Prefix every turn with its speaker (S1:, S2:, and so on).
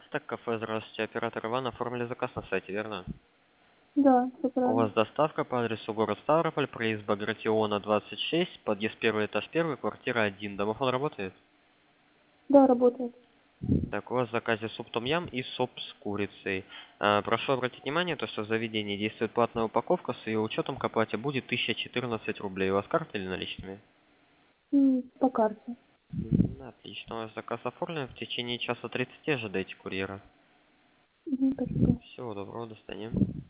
S1: Так, кафе, здравствуйте. Оператор Иван, оформили заказ на сайте, верно?
S2: Да, все
S1: У вас
S2: правильно.
S1: доставка по адресу город Ставрополь, проезд Багратиона, 26, подъезд первый, этаж первый, квартира 1. Домофон работает?
S2: Да, работает.
S1: Так, у вас в заказе суп том-ям и суп с курицей. Прошу обратить внимание, то, что в заведении действует платная упаковка, с ее учетом к оплате будет 1014 рублей. У вас карта или наличными?
S2: По карте.
S1: Отлично, у вас заказ оформлен. В течение часа 30 ожидайте курьера.
S2: Спасибо.
S1: Всего доброго, до свидания.